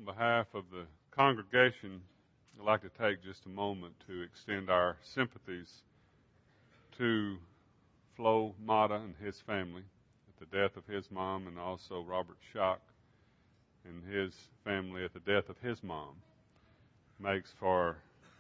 On behalf of the congregation, I'd like to take just a moment to extend our sympathies to Flo Mata and his family at the death of his mom, and also Robert Schock and his family at the death of his mom. Makes for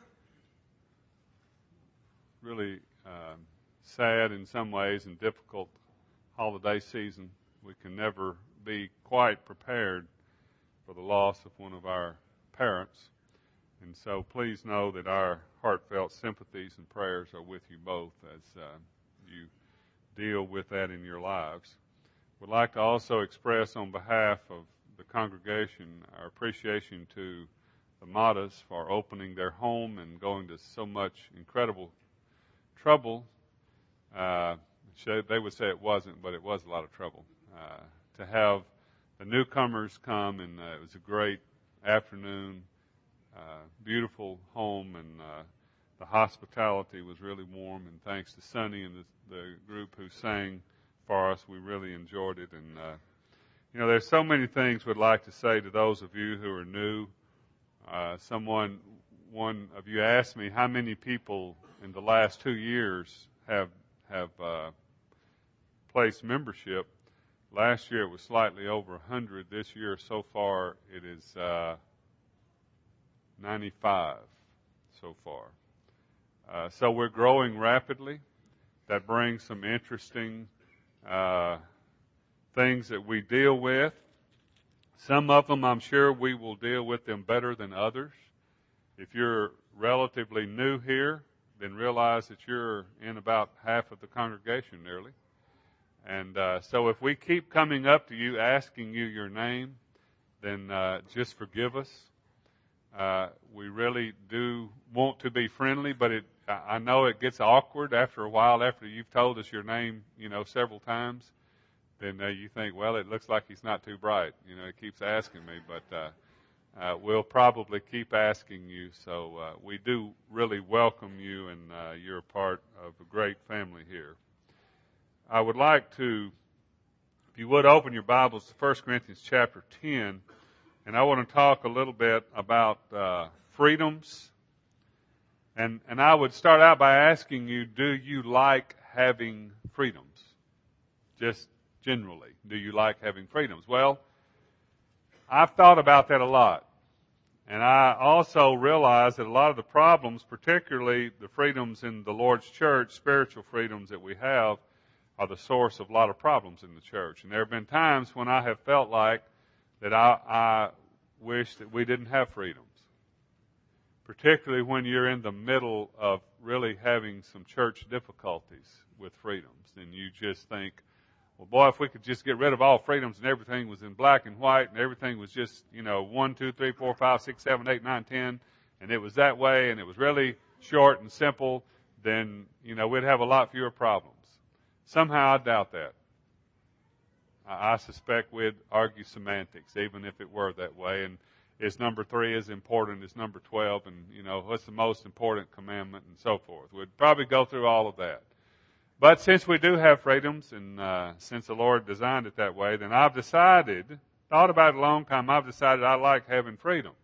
really sad in some ways and difficult holiday season. We can never be quite prepared for the loss of one of our parents. And so please know that our heartfelt sympathies and prayers are with you both as you deal with that in your lives. We'd like to also express on behalf of the congregation our appreciation to the Matas for opening their home and going to so much incredible trouble. They would say it wasn't, but it was a lot of trouble to have the newcomers come, and it was a great afternoon, beautiful home, and the hospitality was really warm. And thanks to Sonny and the group who sang for us, we really enjoyed it. And there's so many things we'd like to say to those of you who are new. One of you asked me how many people in the last 2 years have placed membership. Last year it was slightly over 100. This year so far it is 95 so far. So we're growing rapidly. That brings some interesting things that we deal with. Some of them I'm sure we will deal with them better than others. If you're relatively new here, then realize that you're in about half of the congregation nearly. And so if we keep coming up to you asking you your name, then just forgive us. We really do want to be friendly, but I know it gets awkward after a while after you've told us your name, several times. Then you think, well, it looks like he's not too bright. He keeps asking me, but we'll probably keep asking you. So we do really welcome you, and you're a part of a great family here. I would like to, if you would, open your Bibles to 1 Corinthians chapter 10, and I want to talk a little bit about freedoms. And I would start out by asking you, do you like having freedoms? Just generally, do you like having freedoms? Well, I've thought about that a lot. And I also realize that a lot of the problems, particularly the freedoms in the Lord's church, spiritual freedoms that we have, are the source of a lot of problems in the church. And there have been times when I have felt like that I wish that we didn't have freedoms. Particularly when you're in the middle of really having some church difficulties with freedoms. And you just think, well, boy, if we could just get rid of all freedoms and everything was in black and white and everything was just, 1, 2, 3, 4, 5, 6, 7, 8, 9, 10, and it was that way and it was really short and simple, then, we'd have a lot fewer problems. Somehow I doubt that. I suspect we'd argue semantics, even if it were that way. And is number 3 as important as number 12? And, what's the most important commandment and so forth? We'd probably go through all of that. But since we do have freedoms, and since the Lord designed it that way, then I've decided, thought about it a long time, I've decided I like having freedoms.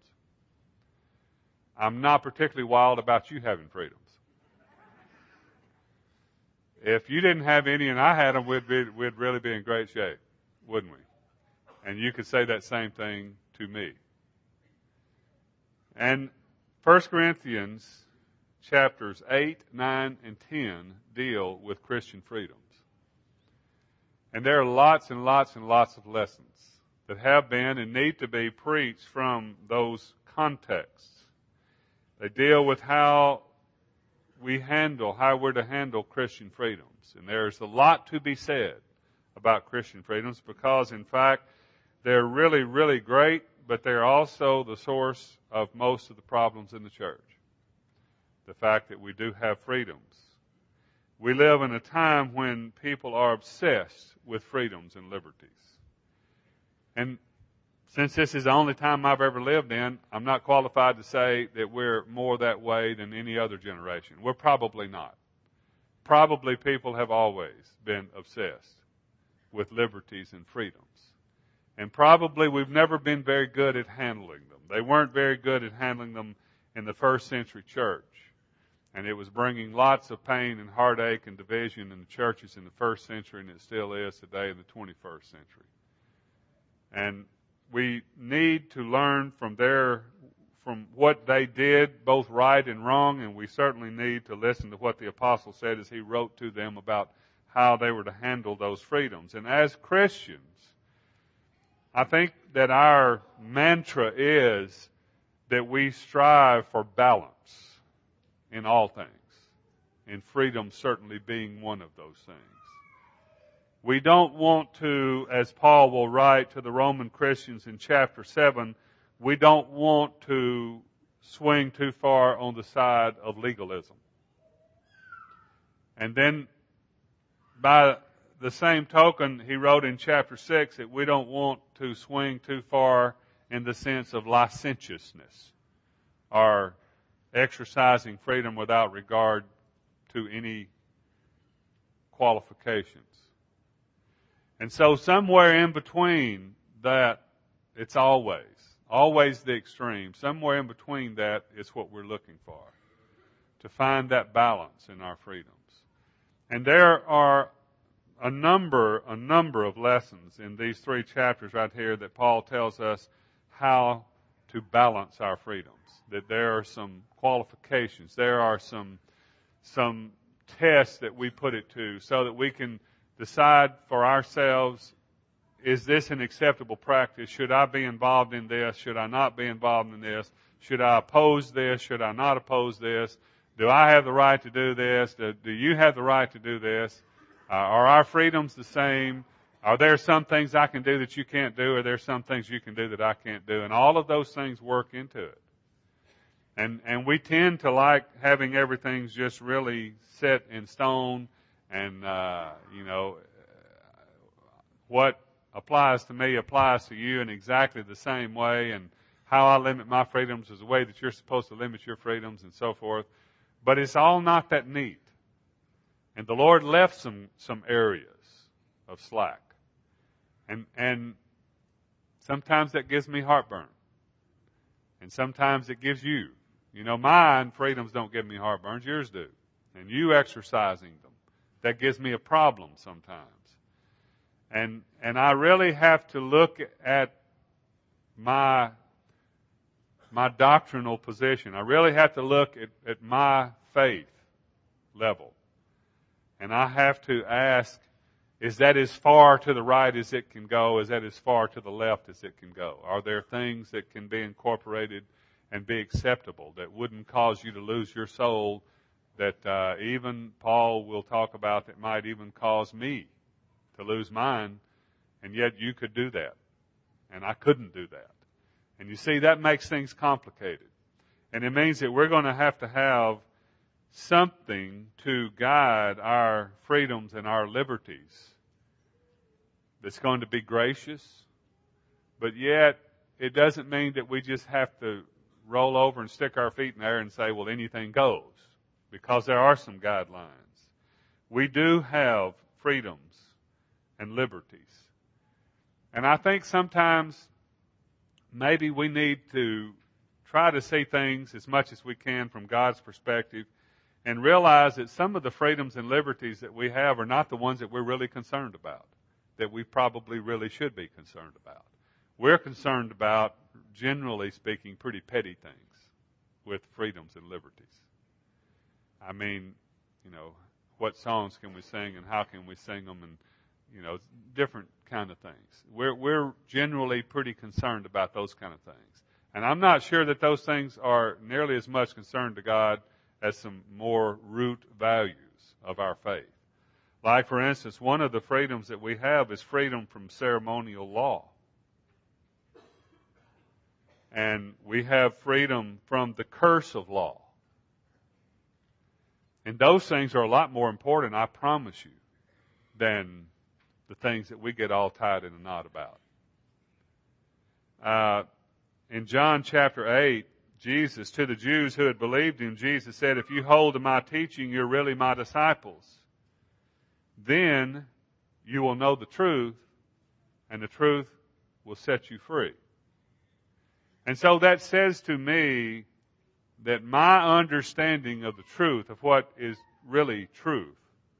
I'm not particularly wild about you having freedoms. If you didn't have any and I had them, we'd really be in great shape, wouldn't we? And you could say that same thing to me. And 1 Corinthians chapters 8, 9, and 10 deal with Christian freedoms. And there are lots and lots and lots of lessons that have been and need to be preached from those contexts. They deal with how we're to handle Christian freedoms. And there's a lot to be said about Christian freedoms because, in fact, they're really, really great, but they're also the source of most of the problems in the church. The fact that we do have freedoms. We live in a time when people are obsessed with freedoms and liberties. And since this is the only time I've ever lived in, I'm not qualified to say that we're more that way than any other generation. We're probably not. Probably people have always been obsessed with liberties and freedoms. And probably we've never been very good at handling them. They weren't very good at handling them in the first century church. And it was bringing lots of pain and heartache and division in the churches in the first century, and it still is today in the 21st century. And we need to learn from what they did, both right and wrong, and we certainly need to listen to what the apostle said as he wrote to them about how they were to handle those freedoms. And as Christians, I think that our mantra is that we strive for balance in all things, and freedom certainly being one of those things. We don't want to, as Paul will write to the Roman Christians in chapter 7, we don't want to swing too far on the side of legalism. And then by the same token, he wrote in chapter 6 that we don't want to swing too far in the sense of licentiousness or exercising freedom without regard to any qualifications. And so somewhere in between that, it's always the extreme. Somewhere in between that is what we're looking for, to find that balance in our freedoms. And there are a number of lessons in these 3 chapters right here that Paul tells us how to balance our freedoms. That there are some qualifications, there are some tests that we put it to so that we can decide for ourselves, is this an acceptable practice? Should I be involved in this? Should I not be involved in this? Should I oppose this? Should I not oppose this? Do I have the right to do this? Do you have the right to do this? Are our freedoms the same? Are there some things I can do that you can't do? Are there some things you can do that I can't do? And all of those things work into it. And we tend to like having everything just really set in stone and, what applies to me applies to you in exactly the same way, and how I limit my freedoms is the way that you're supposed to limit your freedoms and so forth. But it's all not that neat. And the Lord left some areas of slack. And sometimes that gives me heartburn. And sometimes it gives you. Mine freedoms don't give me heartburns, yours do. And you exercising them, that gives me a problem sometimes. And I really have to look at my doctrinal position. I really have to look at my faith level. And I have to ask, is that as far to the right as it can go? Is that as far to the left as it can go? Are there things that can be incorporated and be acceptable that wouldn't cause you to lose your soul, that even Paul will talk about that might even cause me to lose mine, and yet you could do that, and I couldn't do that. And you see, that makes things complicated. And it means that we're going to have something to guide our freedoms and our liberties that's going to be gracious, but yet it doesn't mean that we just have to roll over and stick our feet in the air and say, well, anything goes, because there are some guidelines. We do have freedoms and liberties. And I think sometimes maybe we need to try to see things as much as we can from God's perspective and realize that some of the freedoms and liberties that we have are not the ones that we're really concerned about, that we probably really should be concerned about. We're concerned about, generally speaking, pretty petty things with freedoms and liberties. I mean, what songs can we sing and how can we sing them, and different kind of things. We're generally pretty concerned about those kind of things. And I'm not sure that those things are nearly as much concerned to God as some more root values of our faith. Like, for instance, one of the freedoms that we have is freedom from ceremonial law. And we have freedom from the curse of law. And those things are a lot more important, I promise you, than the things that we get all tied in a knot about. In John chapter 8, Jesus, to the Jews who had believed him, Jesus said, if you hold to my teaching, you're really my disciples. Then you will know the truth, and the truth will set you free. And so that says to me that my understanding of the truth, of what is really truth,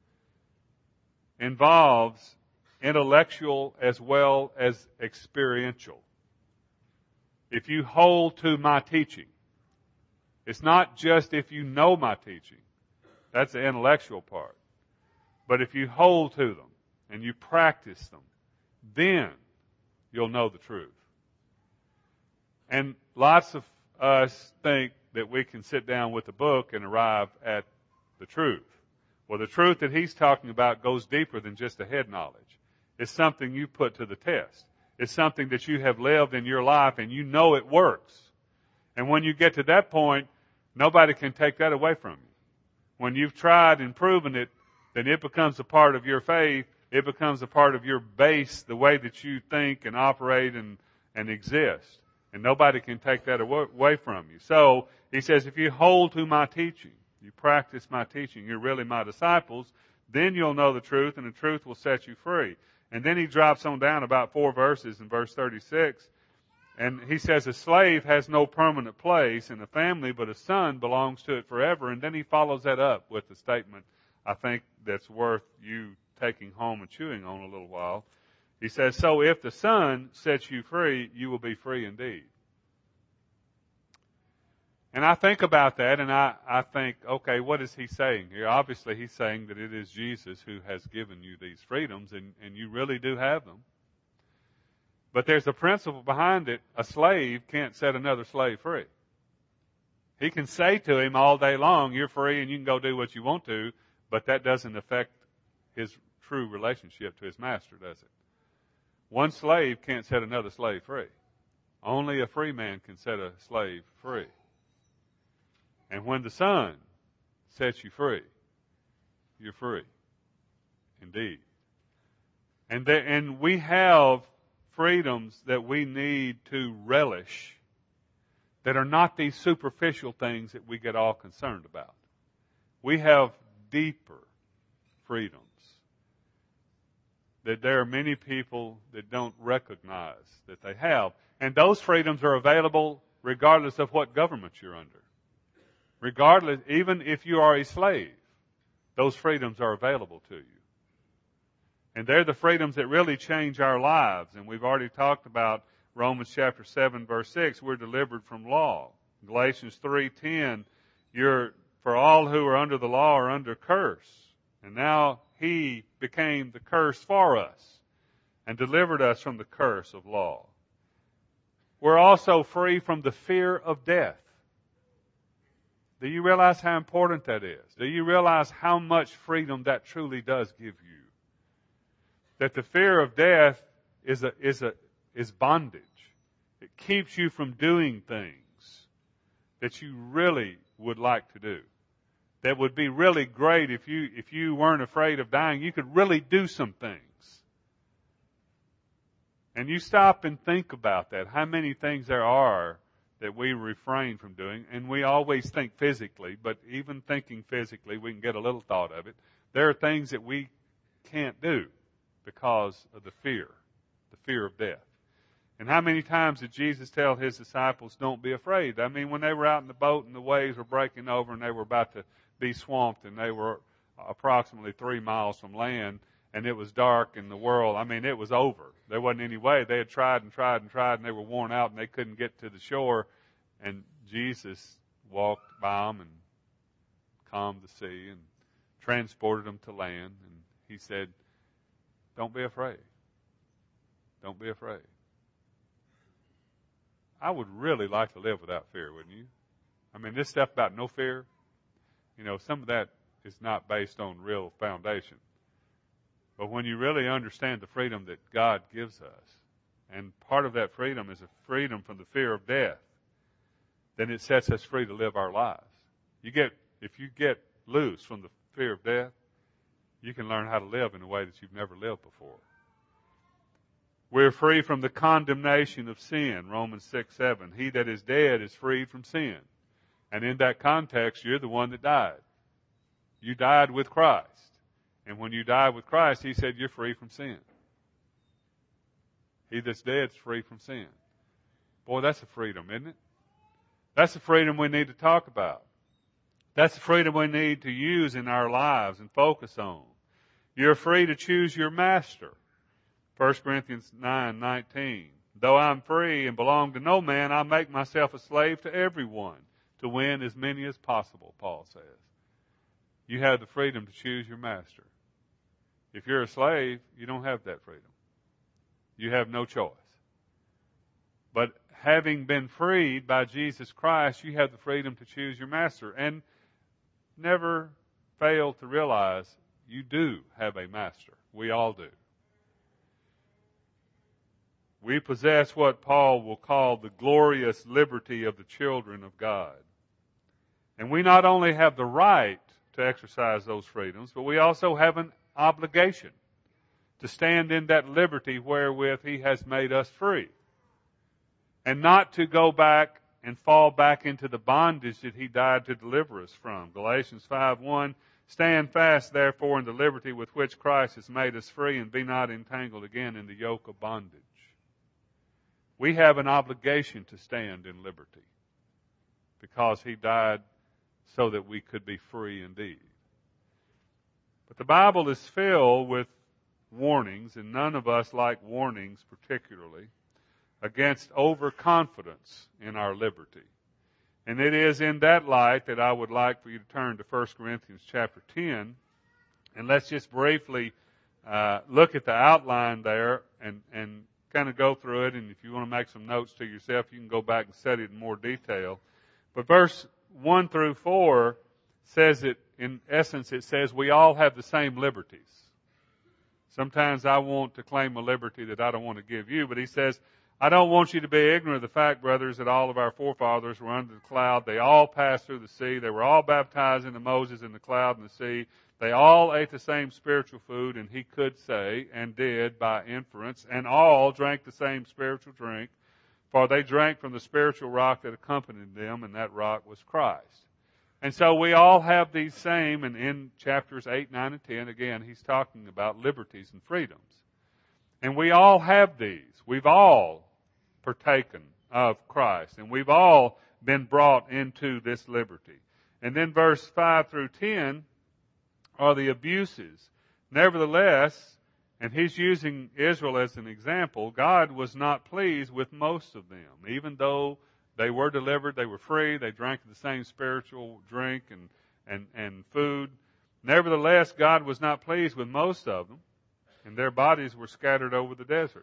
involves intellectual as well as experiential. If you hold to my teaching, it's not just if you know my teaching. That's the intellectual part. But if you hold to them and you practice them, then you'll know the truth. And lots of us think that we can sit down with a book and arrive at the truth. Well, the truth that he's talking about goes deeper than just a head knowledge. It's something you put to the test. It's something that you have lived in your life and you know it works. And when you get to that point, nobody can take that away from you. When you've tried and proven it, then it becomes a part of your faith. It becomes a part of your base, the way that you think and operate and exist. And nobody can take that away from you. So, he says, if you hold to my teaching, you practice my teaching, you're really my disciples, then you'll know the truth, and the truth will set you free. And then he drops on down about 4 verses in verse 36. And he says, a slave has no permanent place in a family, but a son belongs to it forever. And then he follows that up with the statement, I think that's worth you taking home and chewing on a little while. He says, so if the Son sets you free, you will be free indeed. And I think about that, and I think, okay, what is he saying here? Obviously, he's saying that it is Jesus who has given you these freedoms, and you really do have them. But there's a principle behind it. A slave can't set another slave free. He can say to him all day long, you're free and you can go do what you want to, but that doesn't affect his true relationship to his master, does it? One slave can't set another slave free. Only a free man can set a slave free. And when the Son sets you free, you're free. Indeed. And we have freedoms that we need to relish that are not these superficial things that we get all concerned about. We have deeper freedoms that there are many people that don't recognize that they have. And those freedoms are available regardless of what government you're under. Regardless, even if you are a slave, those freedoms are available to you. And they're the freedoms that really change our lives. And we've already talked about Romans chapter 7, verse 6, we're delivered from law. Galatians 3:10, for all who are under the law are under curse. And now he became the curse for us and delivered us from the curse of law. We're also free from the fear of death. Do you realize how important that is? Do you realize how much freedom that truly does give you? That the fear of death is bondage. It keeps you from doing things that you really would like to do. That would be really great if you weren't afraid of dying. You could really do some things. And you stop and think about that. How many things there are that we refrain from doing. And we always think physically, but even thinking physically, we can get a little thought of it. There are things that we can't do because of the fear of death. And how many times did Jesus tell his disciples, don't be afraid? I mean, when they were out in the boat and the waves were breaking over and they were about to be swamped and they were approximately 3 miles from land and it was dark in the world, I mean, it was over. There wasn't any way. They had tried and tried and tried and they were worn out and they couldn't get to the shore. And Jesus walked by them and calmed the sea and transported them to land. And he said, don't be afraid. Don't be afraid. I would really like to live without fear, wouldn't you? I mean, this stuff about no fear, some of that is not based on real foundation. But when you really understand the freedom that God gives us, and part of that freedom is a freedom from the fear of death, then it sets us free to live our lives. If you get loose from the fear of death, you can learn how to live in a way that you've never lived before. We're free from the condemnation of sin, Romans 6:7. He that is dead is freed from sin. And in that context, you're the one that died. You died with Christ. And when you died with Christ, he said you're free from sin. He that's dead is free from sin. Boy, that's a freedom, isn't it? That's the freedom we need to talk about. That's the freedom we need to use in our lives and focus on. You're free to choose your master. 1 Corinthians 9:19. Though I'm free and belong to no man, I make myself a slave to everyone to win as many as possible, Paul says. You have the freedom to choose your master. If you're a slave, you don't have that freedom. You have no choice. But having been freed by Jesus Christ, you have the freedom to choose your master. And never fail to realize you do have a master. We all do. We possess what Paul will call the glorious liberty of the children of God. And we not only have the right to exercise those freedoms, but we also have an obligation to stand in that liberty wherewith He has made us free. And not to go back and fall back into the bondage that He died to deliver us from. Galatians 5:1, stand fast therefore in the liberty with which Christ has made us free, and be not entangled again in the yoke of bondage. We have an obligation to stand in liberty because He died so that we could be free indeed. But the Bible is filled with warnings, and none of us like warnings particularly, against overconfidence in our liberty. And it is in that light that I would like for you to turn to 1 Corinthians chapter 10, and let's just briefly look at the outline there and kind of go through it, and if you want to make some notes to yourself, you can go back and study it in more detail. But verse 1 through 4 says it, in essence, it says we all have the same liberties. Sometimes I want to claim a liberty that I don't want to give you, but he says, I don't want you to be ignorant of the fact, brothers, that all of our forefathers were under the cloud. They all passed through the sea. They were all baptized into Moses in the cloud and the sea. They all ate the same spiritual food, and he could say, and did by inference, and all drank the same spiritual drink, for they drank from the spiritual rock that accompanied them, and that rock was Christ. And so we all have these same, and in chapters 8, 9, and 10, again, he's talking about liberties and freedoms. And we all have these. We've all partaken of Christ, and we've all been brought into this liberty. And then verse 5 through 10 are the abuses. Nevertheless, and he's using Israel as an example, God was not pleased with most of them. Even though they were delivered, they were free, they drank the same spiritual drink and food. Nevertheless, God was not pleased with most of them, and their bodies were scattered over the desert.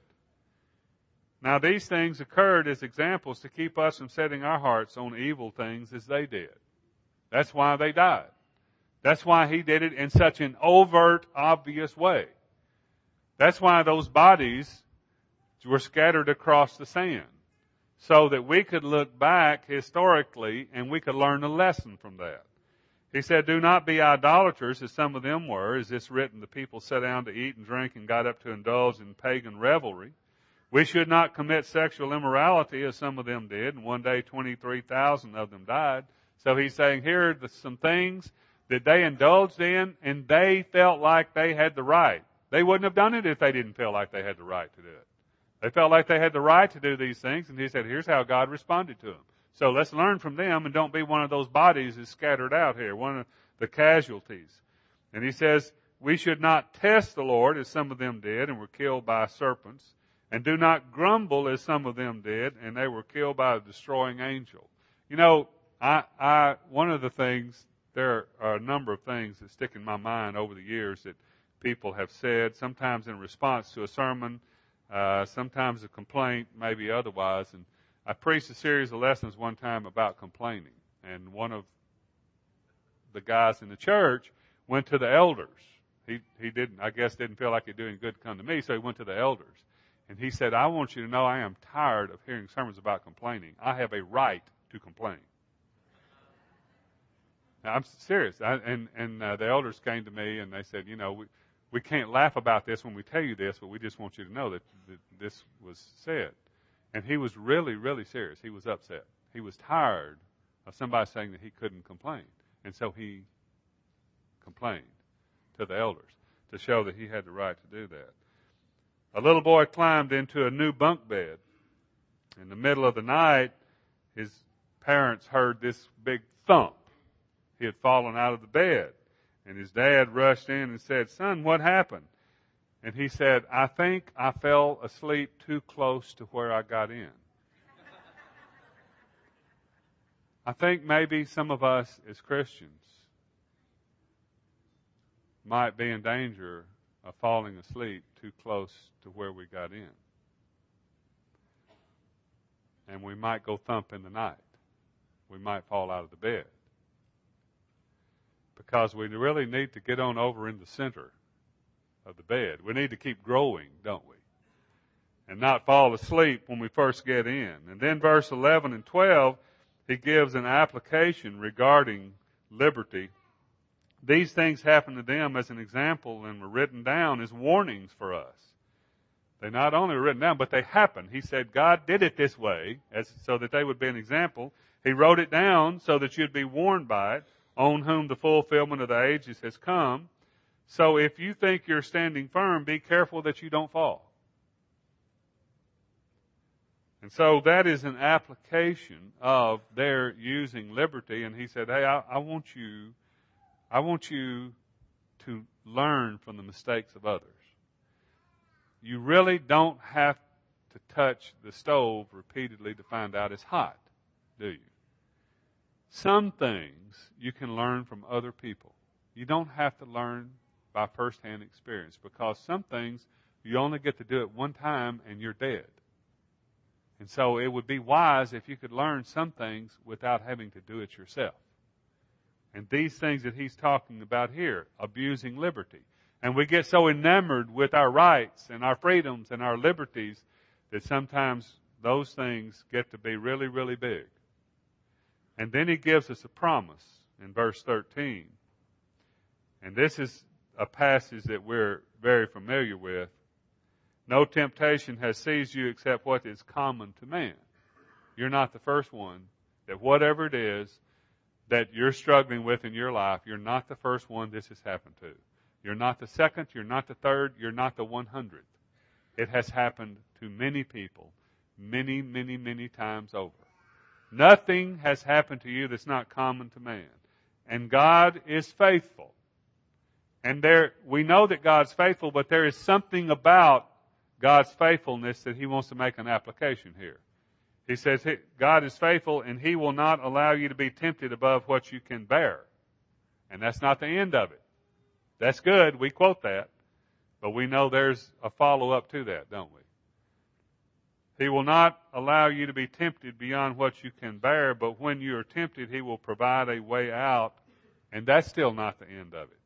Now these things occurred as examples to keep us from setting our hearts on evil things as they did. That's why they died. That's why he did it in such an overt, obvious way. That's why those bodies were scattered across the sand, so that we could look back historically and we could learn a lesson from that. He said, do not be idolaters as some of them were. Is this written? The people sat down to eat and drink and got up to indulge in pagan revelry. We should not commit sexual immorality as some of them did, and one day 23,000 of them died. So he's saying here are some things that they indulged in, and they felt like they had the right. They wouldn't have done it if they didn't feel like they had the right to do it. They felt like they had the right to do these things, and he said, here's how God responded to them. So let's learn from them and don't be one of those bodies that's scattered out here, one of the casualties. And he says, we should not test the Lord as some of them did and were killed by serpents, and do not grumble as some of them did, and they were killed by a destroying angel. You know, one of the things, there are a number of things that stick in my mind over the years that people have said, sometimes in response to a sermon, sometimes a complaint, maybe otherwise. And I preached a series of lessons one time about complaining. And one of the guys in the church went to the elders. He didn't feel like it doing good to come to me, so he went to the elders. And he said, I want you to know I am tired of hearing sermons about complaining. I have a right to complain. Now, I'm serious. The elders came to me and they said, you know, we can't laugh about this when we tell you this, but we just want you to know that this was said. And he was really, really serious. He was upset. He was tired of somebody saying that he couldn't complain. And so he complained to the elders to show that he had the right to do that. A little boy climbed into a new bunk bed. In the middle of the night, his parents heard this big thump. He had fallen out of the bed. And his dad rushed in and said, "Son, what happened?" And he said, "I think I fell asleep too close to where I got in." I think maybe some of us as Christians might be in danger of falling asleep too close to where we got in. And we might go thump in the night. We might fall out of the bed. Because we really need to get on over in the center of the bed. We need to keep growing, don't we? And not fall asleep when we first get in. And then verse 11 and 12, he gives an application regarding liberty. These things happened to them as an example and were written down as warnings for us. They not only were written down, but they happened. He said God did it this way so that they would be an example. He wrote it down so that you'd be warned by it, on whom the fulfillment of the ages has come. So if you think you're standing firm, be careful that you don't fall. And so that is an application of their using liberty. And he said, hey, I want you to learn from the mistakes of others. You really don't have to touch the stove repeatedly to find out it's hot, do you? Some things you can learn from other people. You don't have to learn by first-hand experience, because some things you only get to do it one time and you're dead. And so it would be wise if you could learn some things without having to do it yourself. And these things that he's talking about here, abusing liberty. And we get so enamored with our rights and our freedoms and our liberties that sometimes those things get to be really, really big. And then he gives us a promise in verse 13. And this is a passage that we're very familiar with. No temptation has seized you except what is common to man. You're not the first one that whatever it is that you're struggling with in your life, you're not the first one this has happened to. You're not the second, you're not the third, you're not the 100th. It has happened to many people, many, many, many times over. Nothing has happened to you that's not common to man. And God is faithful. And we know that God's faithful, but there is something about God's faithfulness that he wants to make an application here. He says God is faithful and he will not allow you to be tempted above what you can bear. And that's not the end of it. That's good. We quote that. But we know there's a follow-up to that, don't we? He will not allow you to be tempted beyond what you can bear, but when you are tempted, he will provide a way out. And that's still not the end of it.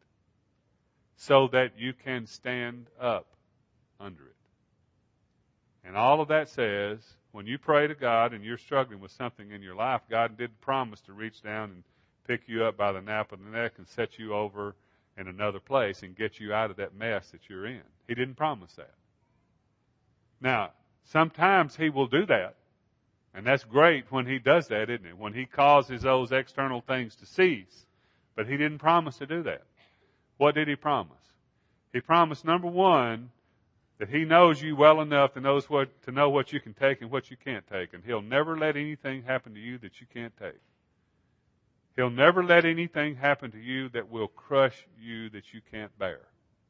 So that you can stand up under it. And all of that says, when you pray to God and you're struggling with something in your life, God did promise to reach down and pick you up by the nape of the neck and set you over in another place and get you out of that mess that you're in. He didn't promise that. Now, sometimes he will do that. And that's great when he does that, isn't it? When he causes those external things to cease. But he didn't promise to do that. What did he promise? He promised, number one, that he knows you well enough to know what you can take and what you can't take. And he'll never let anything happen to you that you can't take. He'll never let anything happen to you that will crush you that you can't bear.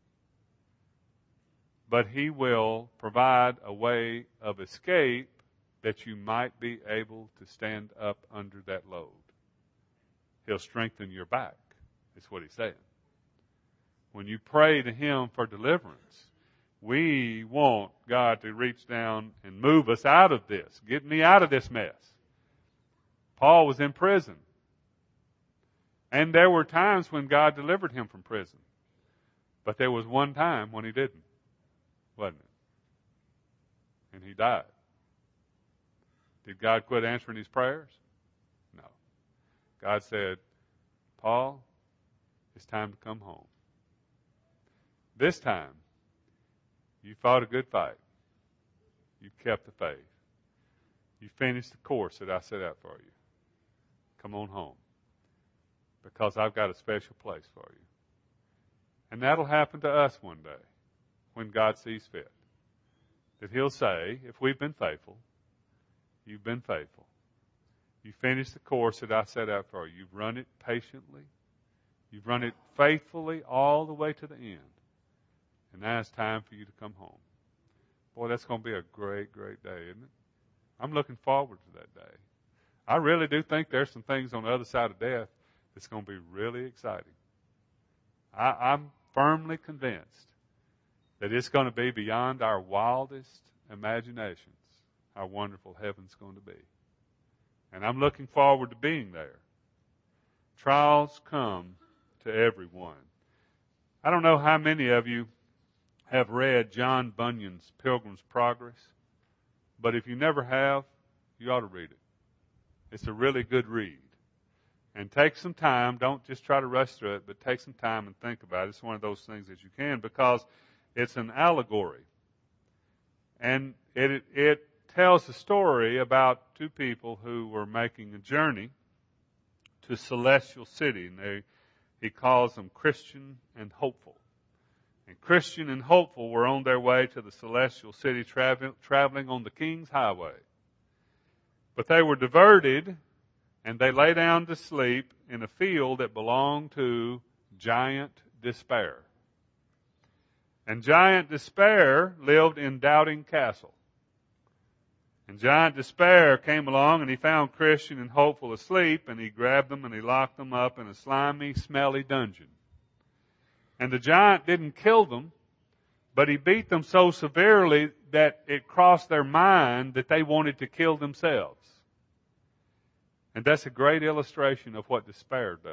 But he will provide a way of escape that you might be able to stand up under that load. He'll strengthen your back, is what he's saying. When you pray to him for deliverance, we want God to reach down and move us out of this. Get me out of this mess. Paul was in prison. And there were times when God delivered him from prison. But there was one time when he didn't. Wasn't it? And he died. Did God quit answering his prayers? No. God said, Paul, it's time to come home. This time, you fought a good fight. You kept the faith. You finished the course that I set out for you. Come on home. Because I've got a special place for you. And that'll happen to us one day when God sees fit. that He'll say, if we've been faithful, you've been faithful. You finished the course that I set out for you. You've run it patiently. You've run it faithfully all the way to the end. And now it's time for you to come home. Boy, that's going to be a great, great day, isn't it? I'm looking forward to that day. I really do think there's some things on the other side of death that's going to be really exciting. I'm firmly convinced that it's going to be beyond our wildest imaginations how wonderful heaven's going to be. And I'm looking forward to being there. Trials come to everyone. I don't know how many of you have read John Bunyan's Pilgrim's Progress, but if you never have, you ought to read it. It's a really good read. And take some time. Don't just try to rush through it, but take some time and think about it. It's one of those things that you can, because it's an allegory. And it tells a story about two people who were making a journey to Celestial City. And he calls them Christian and Hopeful. And Christian and Hopeful were on their way to the Celestial City, traveling on the King's Highway. But they were diverted, and they lay down to sleep in a field that belonged to Giant Despair. And Giant Despair lived in Doubting Castle. And Giant Despair came along, and he found Christian and Hopeful asleep, and he grabbed them and he locked them up in a slimy, smelly dungeon. And the giant didn't kill them, but he beat them so severely that it crossed their mind that they wanted to kill themselves. And that's a great illustration of what despair does.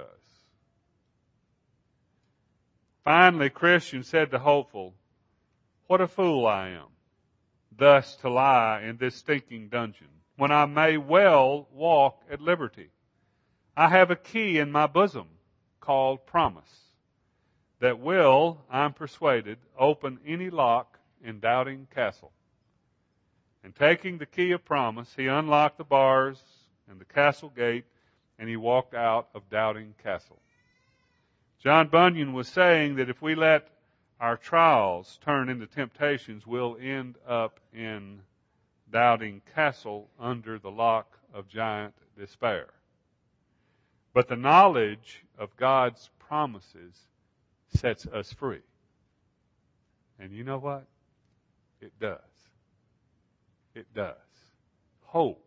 Finally, Christian said to Hopeful, "What a fool I am, thus to lie in this stinking dungeon, when I may well walk at liberty. I have a key in my bosom called promise, that will, I'm persuaded, open any lock in Doubting Castle." And taking the key of promise, he unlocked the bars and the castle gate, and he walked out of Doubting Castle. John Bunyan was saying that if we let our trials turn into temptations, we'll end up in Doubting Castle under the lock of Giant Despair. But the knowledge of God's promises sets us free. And you know what? It does. It does. Hope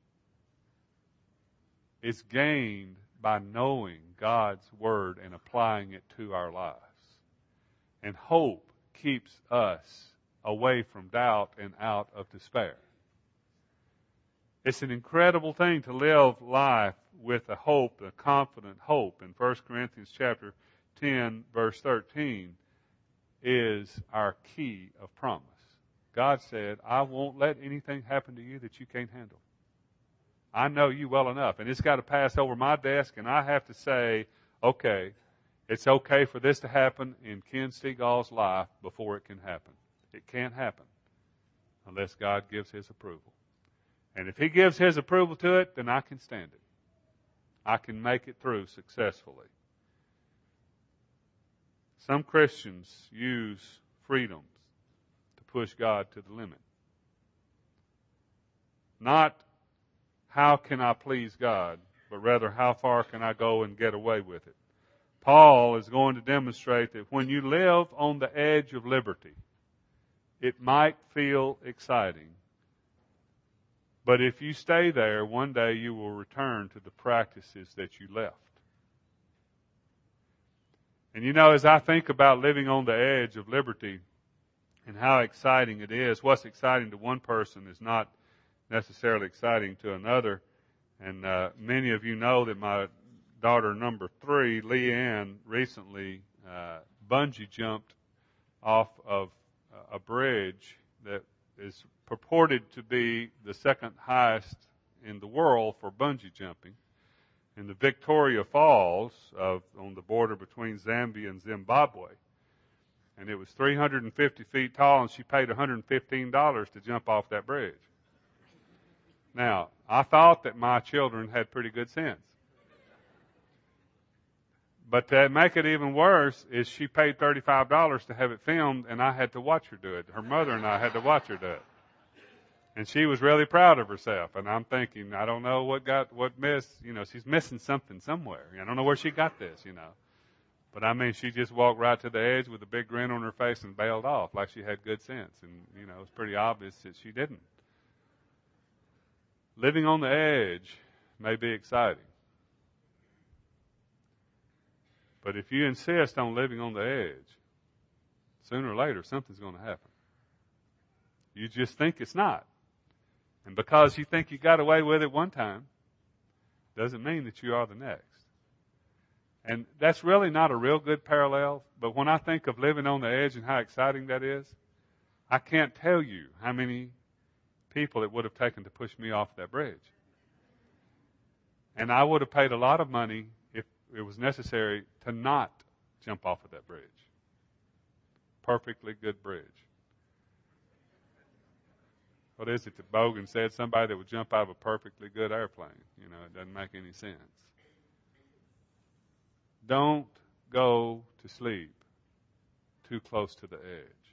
is gained by knowing God's Word and applying it to our lives. And hope keeps us away from doubt and out of despair. It's an incredible thing to live life with a hope, a confident hope. In 1 Corinthians chapter 10, verse 13, is our key of promise. God said, "I won't let anything happen to you that you can't handle. I know you well enough, and it's got to pass over my desk, and I have to say, okay, it's okay for this to happen in Ken Seagal's life before it can happen. It can't happen unless God gives His approval. And if He gives His approval to it, then I can stand it. I can make it through successfully." Some Christians use freedoms to push God to the limit. Not how can I please God, but rather how far can I go and get away with it. Paul is going to demonstrate that when you live on the edge of liberty, it might feel exciting. But if you stay there, one day you will return to the practices that you left. And you know, as I think about living on the edge of liberty and how exciting it is, what's exciting to one person is not necessarily exciting to another. And many of you know that my daughter number 3, Leanne, recently bungee jumped off of a bridge that is purported to be the second highest in the world for bungee jumping, in the Victoria Falls on the border between Zambia and Zimbabwe. And it was 350 feet tall, and she paid $115 to jump off that bridge. Now, I thought that my children had pretty good sense. But to make it even worse is she paid $35 to have it filmed, and I had to watch her do it. Her mother and I had to watch her do it. And she was really proud of herself. And I'm thinking, I don't know what missed, she's missing something somewhere. I don't know where she got this, But I mean, she just walked right to the edge with a big grin on her face and bailed off like she had good sense. And, it's pretty obvious that she didn't. Living on the edge may be exciting. But if you insist on living on the edge, sooner or later something's going to happen. You just think it's not. And because you think you got away with it one time, doesn't mean that you are the next. And that's really not a real good parallel, but when I think of living on the edge and how exciting that is, I can't tell you how many people it would have taken to push me off that bridge. And I would have paid a lot of money if it was necessary to not jump off of that bridge. Perfectly good bridge. What is it that Bogan said? Somebody that would jump out of a perfectly good airplane. It doesn't make any sense. Don't go to sleep too close to the edge.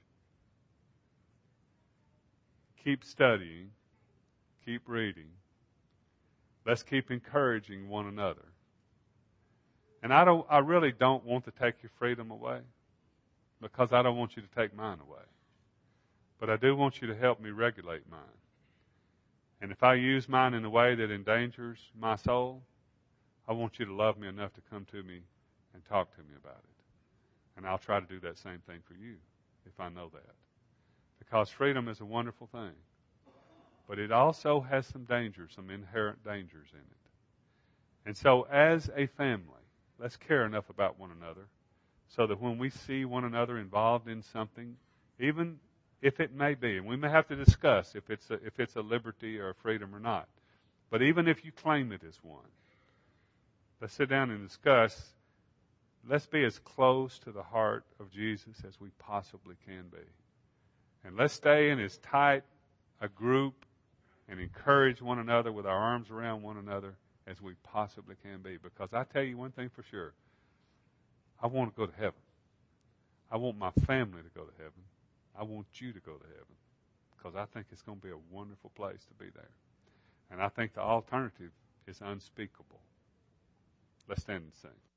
Keep studying. Keep reading. Let's keep encouraging one another. And I really don't want to take your freedom away, because I don't want you to take mine away. But I do want you to help me regulate mine. And if I use mine in a way that endangers my soul, I want you to love me enough to come to me and talk to me about it. And I'll try to do that same thing for you if I know that. Because freedom is a wonderful thing. But it also has some dangers, some inherent dangers in it. And so as a family, let's care enough about one another so that when we see one another involved in something, even if it may be, and we may have to discuss if it's a liberty or a freedom or not, but even if you claim it as one, let's sit down and discuss. Let's be as close to the heart of Jesus as we possibly can be. And let's stay in as tight a group and encourage one another with our arms around one another as we possibly can be. Because I tell you one thing for sure. I want to go to heaven. I want my family to go to heaven. I want you to go to heaven. Because I think it's going to be a wonderful place to be there. And I think the alternative is unspeakable. Let's stand and sing.